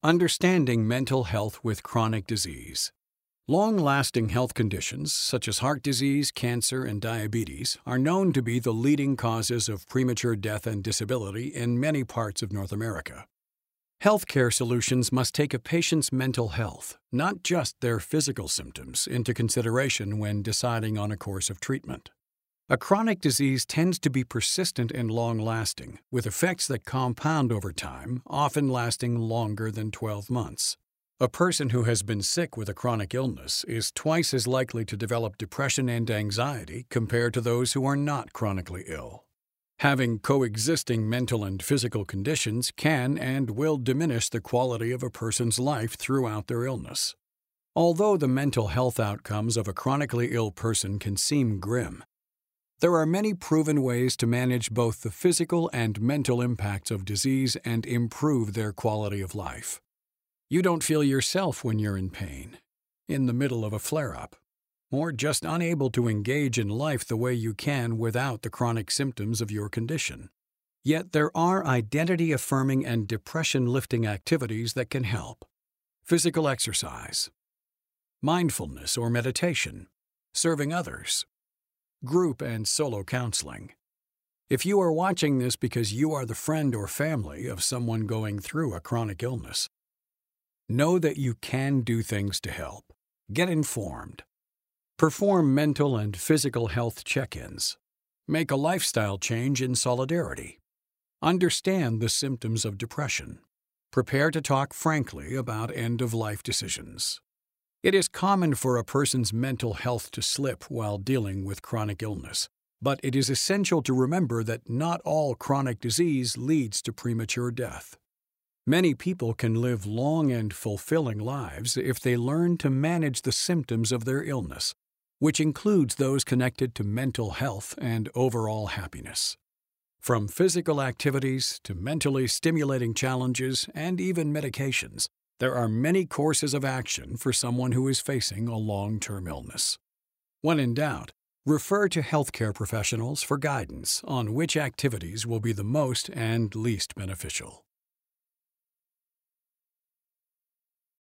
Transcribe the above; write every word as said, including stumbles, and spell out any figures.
Understanding mental health with chronic disease. Long-lasting health conditions, such as heart disease, cancer, and diabetes, are known to be the leading causes of premature death and disability in many parts of North America. Healthcare solutions must take a patient's mental health, not just their physical symptoms, into consideration when deciding on a course of treatment. A chronic disease tends to be persistent and long-lasting, with effects that compound over time, often lasting longer than twelve months. A person who has been sick with a chronic illness is twice as likely to develop depression and anxiety compared to those who are not chronically ill. Having coexisting mental and physical conditions can and will diminish the quality of a person's life throughout their illness. Although the mental health outcomes of a chronically ill person can seem grim, there are many proven ways to manage both the physical and mental impacts of disease and improve their quality of life. You don't feel yourself when you're in pain, in the middle of a flare-up, or just unable to engage in life the way you can without the chronic symptoms of your condition. Yet there are identity-affirming and depression-lifting activities that can help. Physical exercise, mindfulness or meditation, serving others, group and solo counseling. If you are watching this because you are the friend or family of someone going through a chronic illness, know that you can do things to help. Get informed. Perform mental and physical health check-ins. Make a lifestyle change in solidarity. Understand the symptoms of depression. Prepare to talk frankly about end-of-life decisions. It is common for a person's mental health to slip while dealing with chronic illness, but it is essential to remember that not all chronic disease leads to premature death. Many people can live long and fulfilling lives if they learn to manage the symptoms of their illness, which includes those connected to mental health and overall happiness. From physical activities to mentally stimulating challenges and even medications, there are many courses of action for someone who is facing a long-term illness. When in doubt, refer to healthcare professionals for guidance on which activities will be the most and least beneficial.